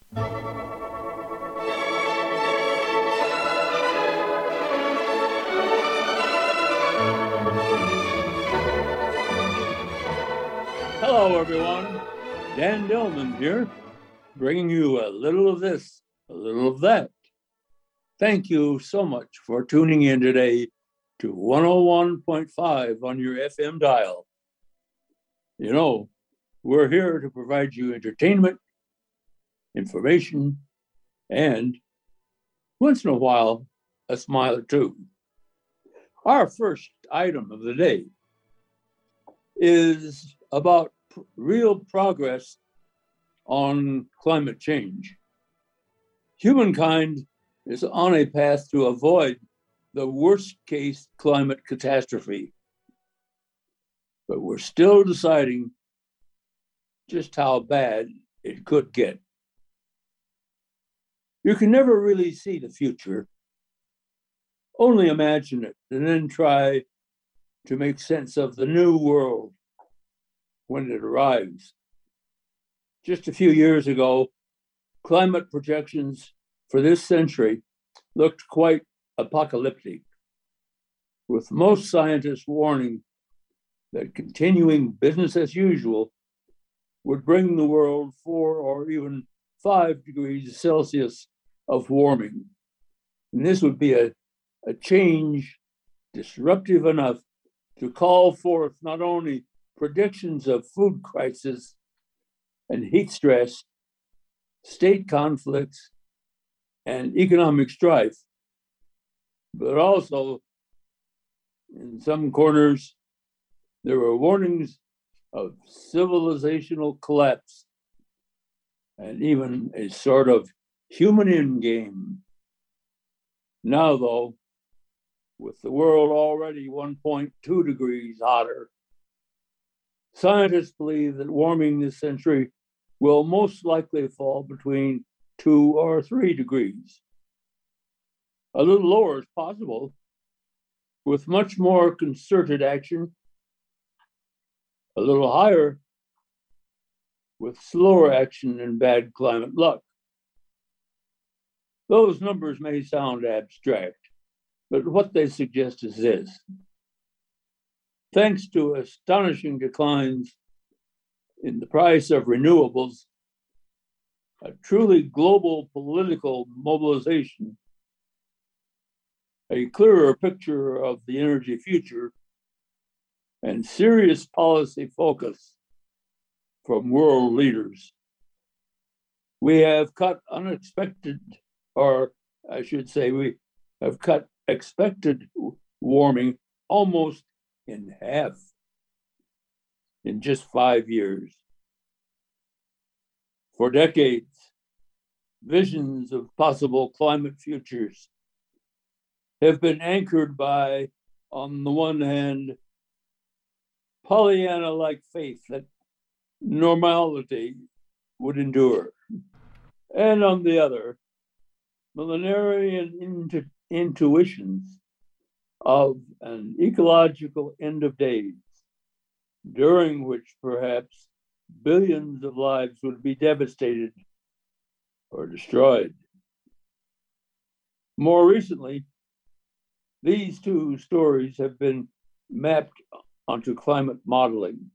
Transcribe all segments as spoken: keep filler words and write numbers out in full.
Hello, everyone. Dan Dillman here, bringing you a little of this, a little of that. Thank you so much for tuning in today to one oh one point five on your F M dial. You know, we're here to provide you entertainment, information, and once in a while, a smile or two. Our first item of the day is about real progress on climate change. Humankind is on a path to avoid the worst case climate catastrophe, but we're still deciding just how bad it could get. You can never really see the future, only imagine it and then try to make sense of the new world when it arrives. Just a few years ago, climate projections for this century looked quite apocalyptic, with most scientists warning that continuing business as usual would bring the world four or even five degrees Celsius of warming. And this would be a, a change disruptive enough to call forth not only predictions of food crisis and heat stress, state conflicts, and economic strife, but also in some corners, there were warnings of civilizational collapse and even a sort of human endgame. Now, though, with the world already one point two degrees hotter, scientists believe that warming this century will most likely fall between two or three degrees. A little lower is possible, with much more concerted action. A little higher, with slower action and bad climate luck. Those numbers may sound abstract, but what they suggest is this. Thanks to astonishing declines in the price of renewables, a truly global political mobilization, a clearer picture of the energy future, and serious policy focus from world leaders, we have cut unexpected, or I should say, we have cut expected warming almost in half in just five years. For decades, visions of possible climate futures have been anchored by, on the one hand, Pollyanna-like faith that normality would endure, and on the other, millenarian intu- intuitions of an ecological end of days, during which perhaps billions of lives would be devastated or destroyed. More recently, these two stories have been mapped onto climate modeling.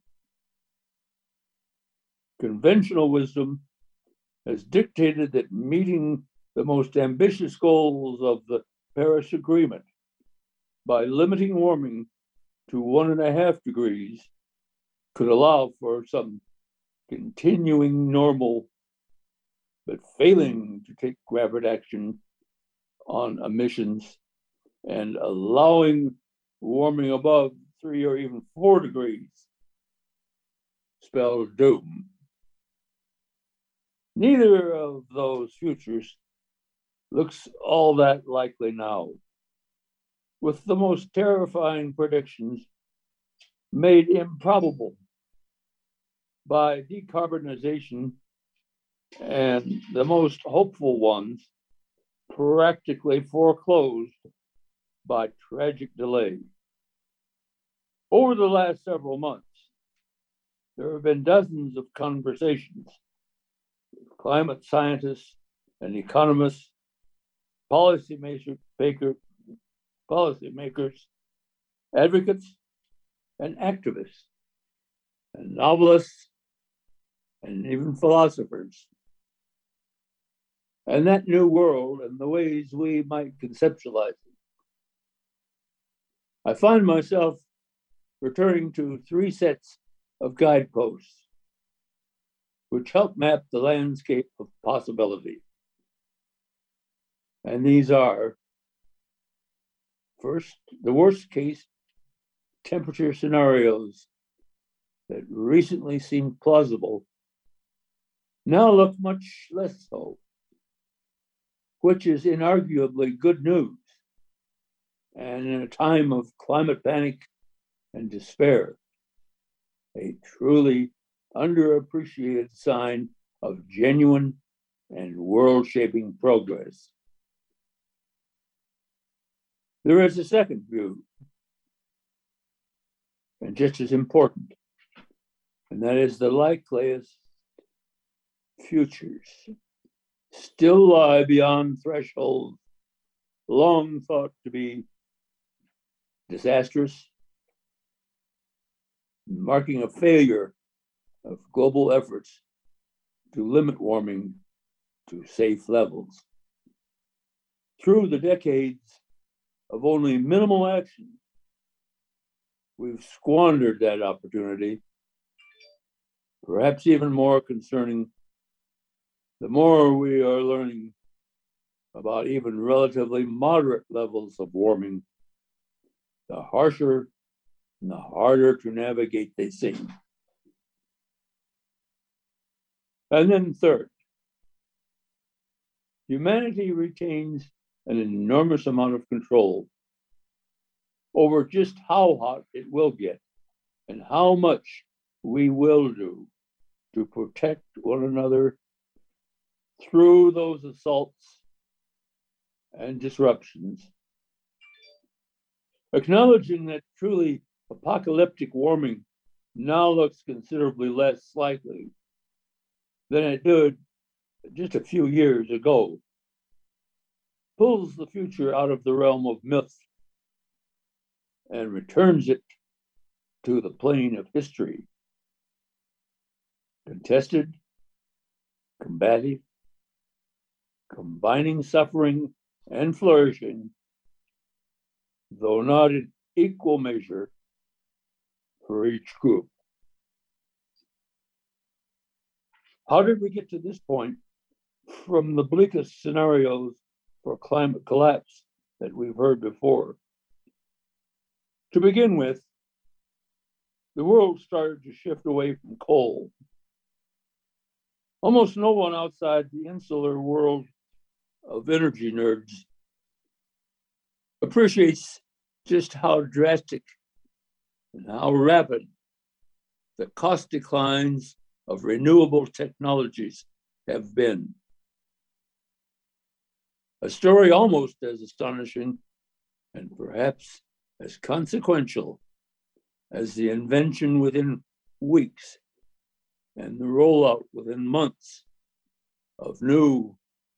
Conventional wisdom has dictated that meeting the most ambitious goals of the Paris Agreement by limiting warming to one and a half degrees could allow for some continuing normal, but failing to take rapid action on emissions and allowing warming above three or even four degrees spells doom. Neither of those futures looks all that likely now, with the most terrifying predictions made improbable by decarbonization and the most hopeful ones practically foreclosed by tragic delay. Over the last several months, there have been dozens of conversations with climate scientists and economists, policy maker, policy makers, advocates, and activists, and novelists, and even philosophers. And that new world and the ways we might conceptualize it. I find myself returning to three sets of guideposts which help map the landscape of possibility. And these are, first, the worst case temperature scenarios that recently seemed plausible now look much less so, which is inarguably good news. And in a time of climate panic and despair, a truly underappreciated sign of genuine and world-shaping progress. There is a second view, and just as important, and that is the likeliest futures still lie beyond thresholds long thought to be disastrous, marking a failure of global efforts to limit warming to safe levels. Through the decades of only minimal action, we've squandered that opportunity. Perhaps even more concerning, the more we are learning about even relatively moderate levels of warming, the harsher and the harder to navigate they seem. And then third, humanity retains an enormous amount of control over just how hot it will get and how much we will do to protect one another through those assaults and disruptions. Acknowledging that truly apocalyptic warming now looks considerably less likely than it did just a few years ago, pulls the future out of the realm of myth and returns it to the plane of history. Contested, combative, combining suffering and flourishing, though not in equal measure for each group. How did we get to this point from the bleakest scenarios for climate collapse that we've heard before? To begin with, the world started to shift away from coal. Almost no one outside the insular world of energy nerds appreciates just how drastic and how rapid the cost declines of renewable technologies have been. A story almost as astonishing and perhaps as consequential as the invention within weeks and the rollout within months of new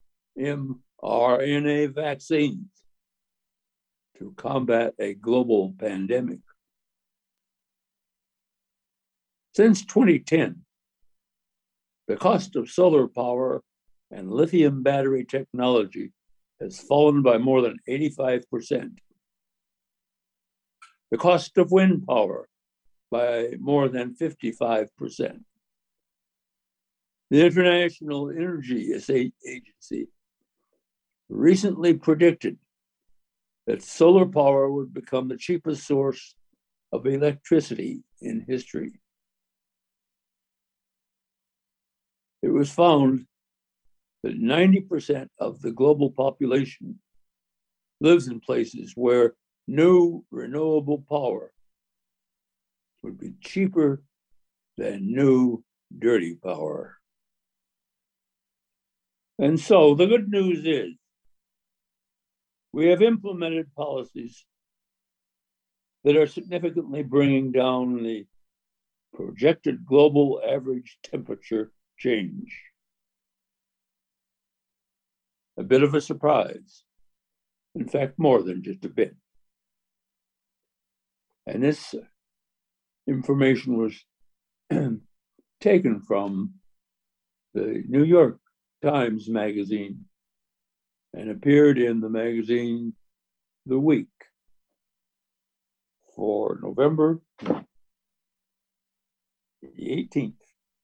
mRNA vaccines to combat a global pandemic. Since twenty ten, the cost of solar power and lithium battery technology has fallen by more than eighty-five percent. The cost of wind power by more than fifty-five percent. The International Energy Agency recently predicted that solar power would become the cheapest source of electricity in history. It was found that ninety percent of the global population lives in places where new renewable power would be cheaper than new dirty power. And so the good news is we have implemented policies that are significantly bringing down the projected global average temperature change. a bit of a surprise. In fact, more than just a bit. And this information was taken from the New York Times magazine and appeared in the magazine The Week for November the eighteenth,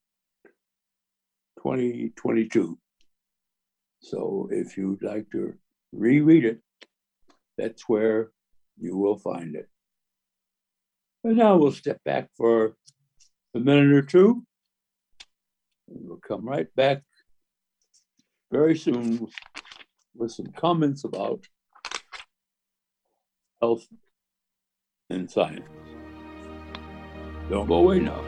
twenty twenty-two. So if you'd like to reread it, that's where you will find it. And now we'll step back for a minute or two. And we'll come right back very soon with some comments about health and science. Don't go away now.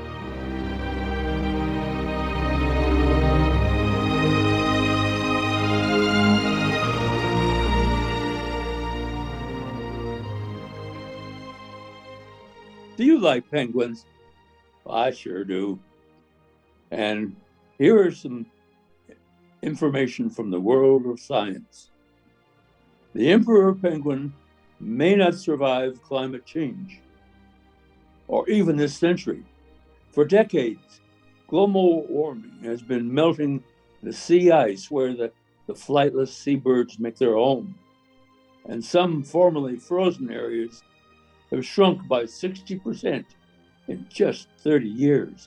Do you like penguins? Well, I sure do. And here is some information from the world of science. The emperor penguin may not survive climate change, or even this century. For decades, global warming has been melting the sea ice where the, the flightless seabirds make their home. And some formerly frozen areas have shrunk by sixty percent in just thirty years.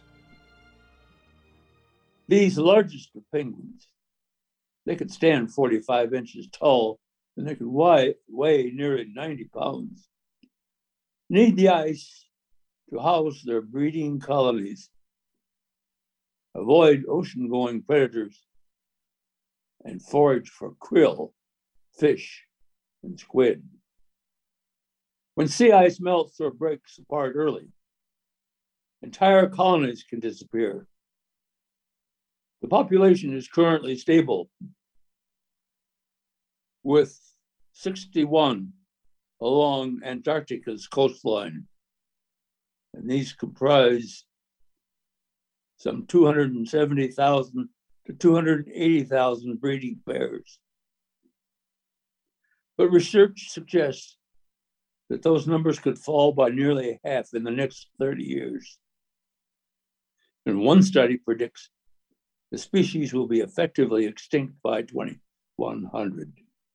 These largest of penguins, they could stand forty-five inches tall and they could weigh, weigh nearly ninety pounds, need the ice to house their breeding colonies, avoid ocean-going predators, and forage for krill, fish, and squid. When sea ice melts or breaks apart early, entire colonies can disappear. The population is currently stable, with sixty-one along Antarctica's coastline. And these comprise some two hundred seventy thousand to two hundred eighty thousand breeding pairs. But research suggests that those numbers could fall by nearly half in the next thirty years. And one study predicts the species will be effectively extinct by twenty-one hundred.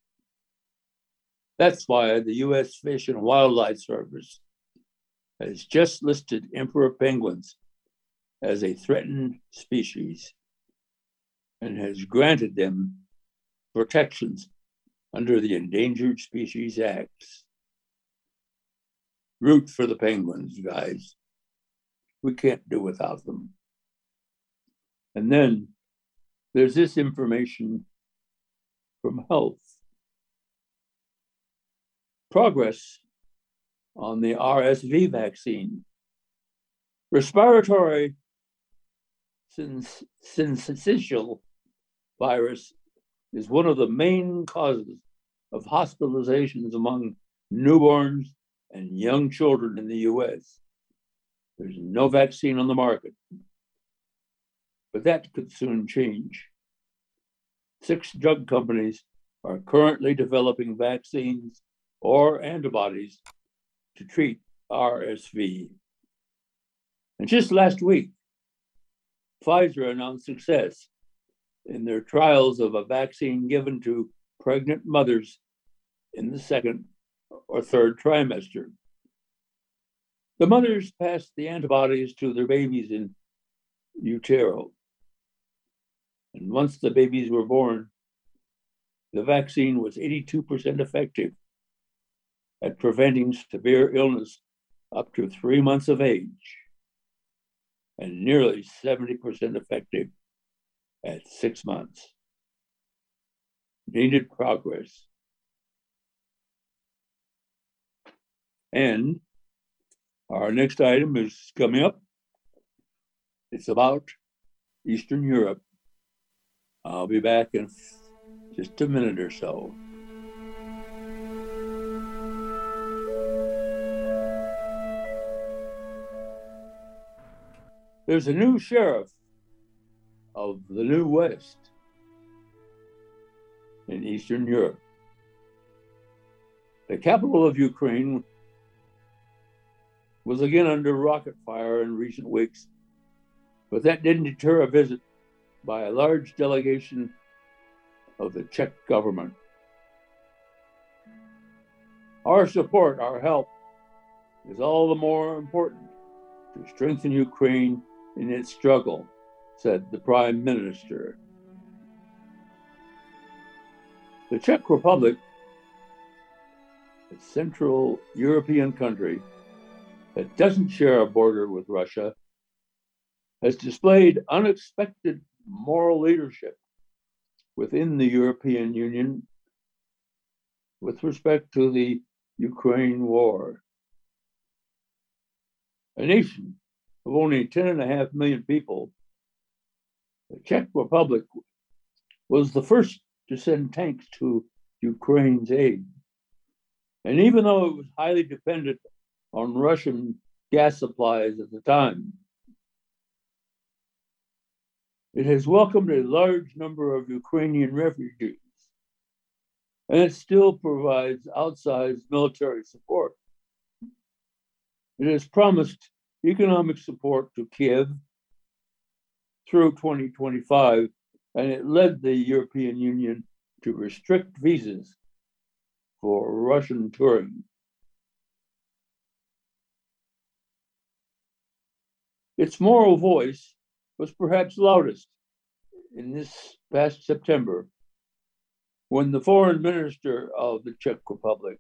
That's why the U S Fish and Wildlife Service has just listed emperor penguins as a threatened species and has granted them protections under the Endangered Species Acts. Root for the penguins, guys. We can't do without them. And then there's this information from health. Progress on the R S V vaccine. Respiratory syncytial virus is one of the main causes of hospitalizations among newborns and young children in the U S. There's no vaccine on the market, but that could soon change. Six drug companies are currently developing vaccines or antibodies to treat R S V. And just last week, Pfizer announced success in their trials of a vaccine given to pregnant mothers in the second or third trimester. The mothers passed the antibodies to their babies in utero. And once the babies were born, the vaccine was eighty-two percent effective at preventing severe illness up to three months of age, and nearly seventy percent effective at six months. Needed progress. And our next item is coming up. It's about Eastern Europe. I'll be back in just a minute or so. There's a new sheriff of the New West. in Eastern Europe. The capital of Ukraine was again under rocket fire in recent weeks, but that didn't deter a visit by a large delegation of the Czech government. Our support, our help, is all the more important to strengthen Ukraine in its struggle, said the Prime Minister. The Czech Republic, a Central European country that doesn't share a border with Russia, has displayed unexpected moral leadership within the European Union with respect to the Ukraine war. A nation of only ten and a half million people, the Czech Republic was the first to send tanks to Ukraine's aid. And even though it was highly dependent on Russian gas supplies at the time, it has welcomed a large number of Ukrainian refugees, and it still provides outsized military support. It has promised economic support to Kiev through twenty twenty-five, and it led the European Union to restrict visas for Russian touring. Its moral voice was perhaps loudest in this past September, when the foreign minister of the Czech Republic,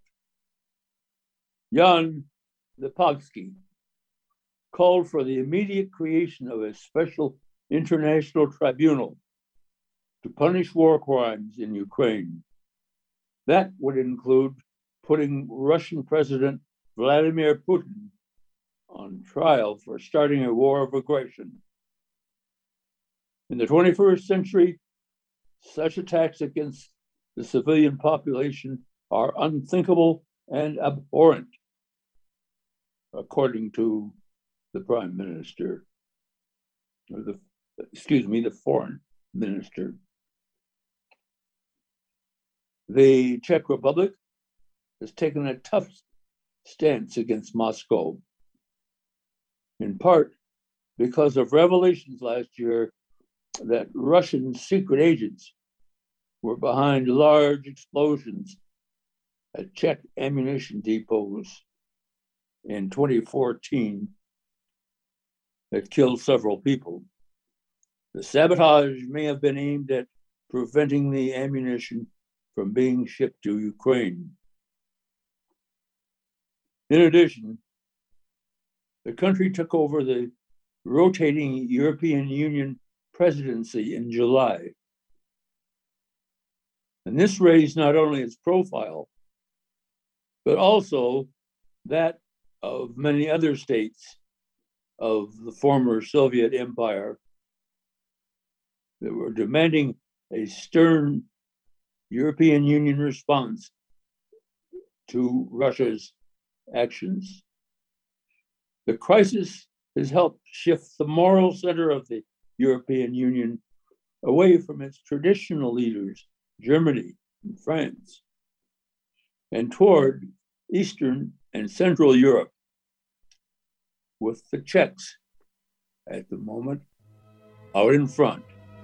Jan Lipavsky, called for the immediate creation of a special international tribunal to punish war crimes in Ukraine. That would include putting Russian President Vladimir Putin on trial for starting a war of aggression. In the twenty-first century, such attacks against the civilian population are unthinkable and abhorrent, according to the Prime Minister, or the, excuse me, the Foreign Minister. The Czech Republic has taken a tough stance against Moscow, in part because of revelations last year that Russian secret agents were behind large explosions at Czech ammunition depots in twenty fourteen that killed several people. The sabotage may have been aimed at preventing the ammunition from being shipped to Ukraine. In addition, the country took over the rotating European Union presidency in July. And this raised not only its profile, but also that of many other states of the former Soviet Empire that were demanding a stern European Union response to Russia's actions. The crisis has helped shift the moral center of the European Union away from its traditional leaders, Germany and France, and toward Eastern and Central Europe, with the Czechs at the moment out in front.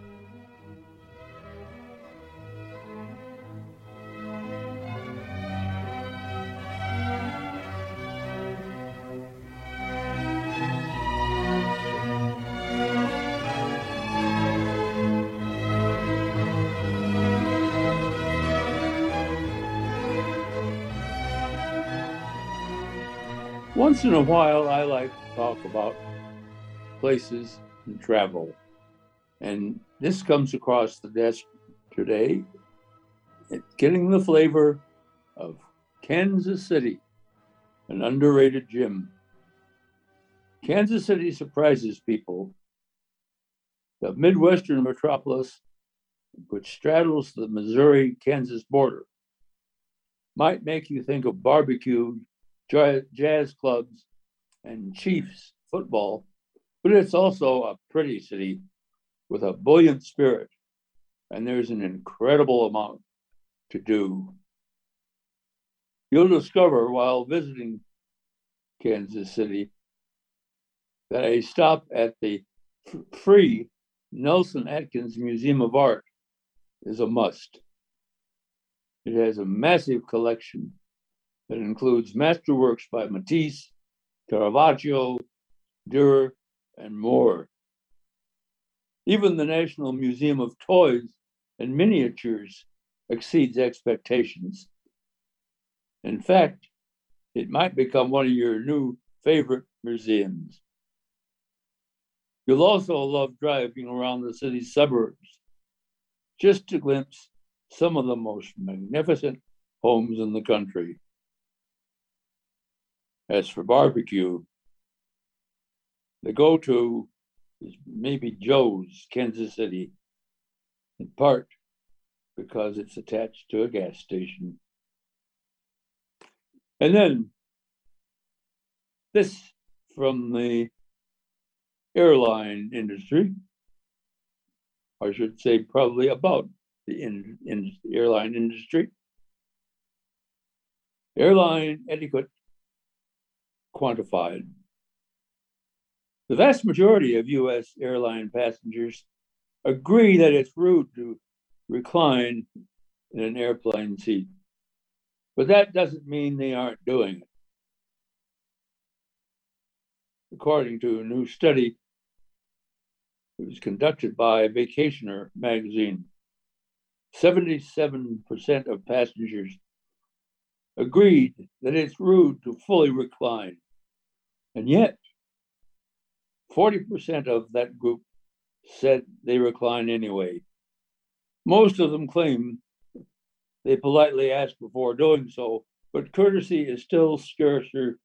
Once in a while, I like to talk about places and travel. And this comes across the desk today, it's getting the flavor of Kansas City, an underrated gym. Kansas City surprises people. The Midwestern metropolis, which straddles the Missouri-Kansas border, might make you think of barbecue, jazz clubs, and Chiefs football, but it's also a pretty city with a buoyant spirit, and there's an incredible amount to do. You'll discover while visiting Kansas City that a stop at the free Nelson Atkins Museum of Art is a must. It has a massive collection that includes masterworks by Matisse, Caravaggio, Dürer, and more. Even the National Museum of Toys and Miniatures exceeds expectations. In fact, it might become one of your new favorite museums. You'll also love driving around the city's suburbs, just to glimpse some of the most magnificent homes in the country. As for barbecue, the go-to is maybe Joe's Kansas City, in part because it's attached to a gas station. And then this from the airline industry, I should say probably about the in, in airline industry. Airline etiquette quantified. The vast majority of U S airline passengers agree that it's rude to recline in an airplane seat, but that doesn't mean they aren't doing it. According to a new study, it was conducted by Vacationer magazine, seventy-seven percent of passengers agreed that it's rude to fully recline. And yet, forty percent of that group said they recline anyway. Most of them claim they politely ask before doing so, but courtesy is still scarcer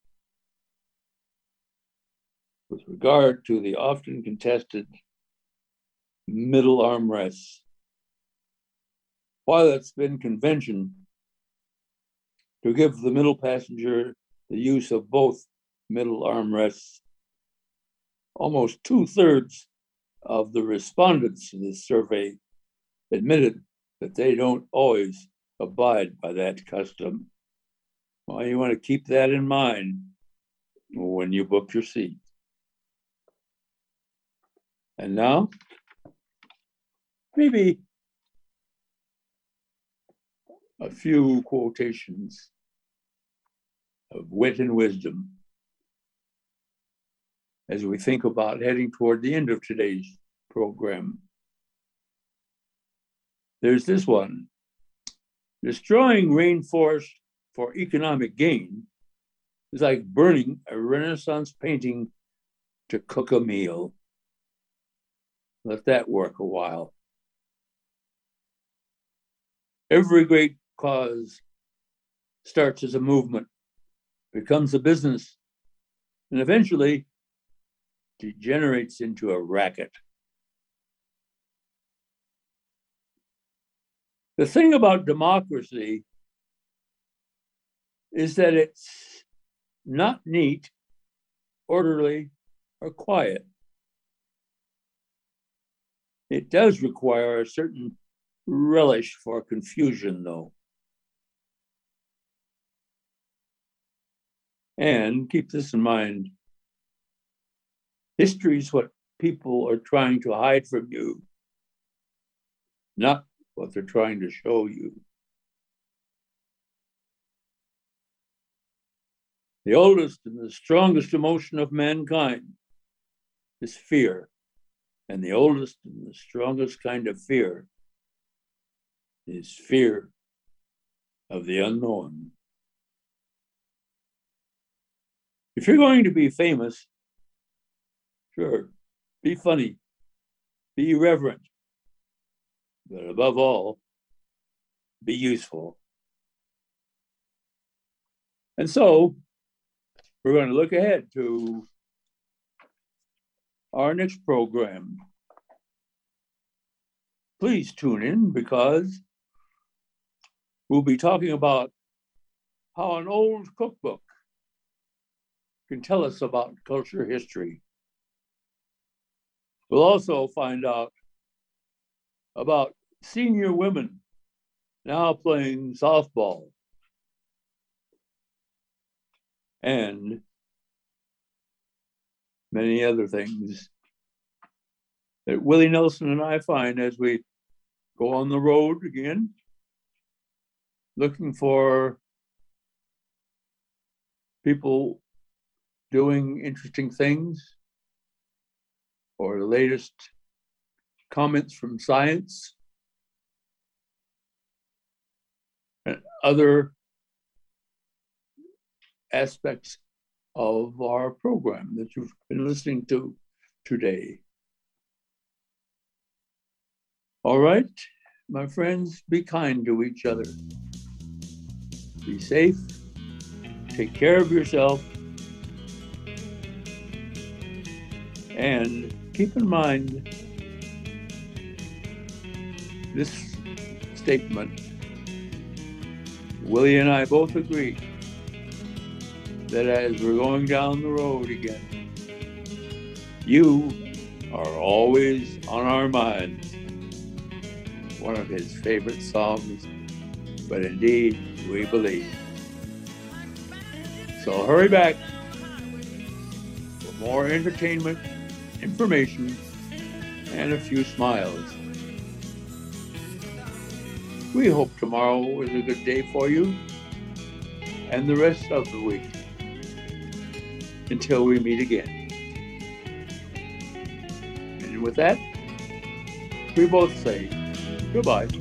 with regard to the often contested middle armrests. While it's been convention to give the middle passenger the use of both middle armrests, almost two-thirds of the respondents to this survey admitted that they don't always abide by that custom. Well, you want to keep that in mind when you book your seat. And now, maybe a few quotations of wit and wisdom as we think about heading toward the end of today's program. There's this one: destroying rainforest for economic gain is like burning a Renaissance painting to cook a meal. Let that work a while. Every great cause starts as a movement, becomes a business, and eventually degenerates into a racket. The thing about democracy is that it's not neat, orderly, or quiet. It does require a certain relish for confusion, though. And keep this in mind, history is what people are trying to hide from you, not what they're trying to show you. The oldest and the strongest emotion of mankind is fear. And the oldest and the strongest kind of fear is fear of the unknown. If you're going to be famous, sure, be funny, be irreverent, but above all, be useful. And so we're going to look ahead to our next program. Please tune in because we'll be talking about how an old cookbook can tell us about culture history. We'll also find out about senior women now playing softball. And many other things that Willie Nelson and I find as we go on the road again, looking for people doing interesting things or the latest comments from science and other aspects of our program that you've been listening to today. All right, my friends, be kind to each other. Be safe. Take care of yourself. And keep in mind this statement. Willie and I both agree that as we're going down the road again, you are always on our minds. One of his favorite songs, but indeed we believe. So hurry back for more entertainment, information, and a few smiles. We hope tomorrow is a good day for you and the rest of the week until we meet again. And with that, we both say goodbye.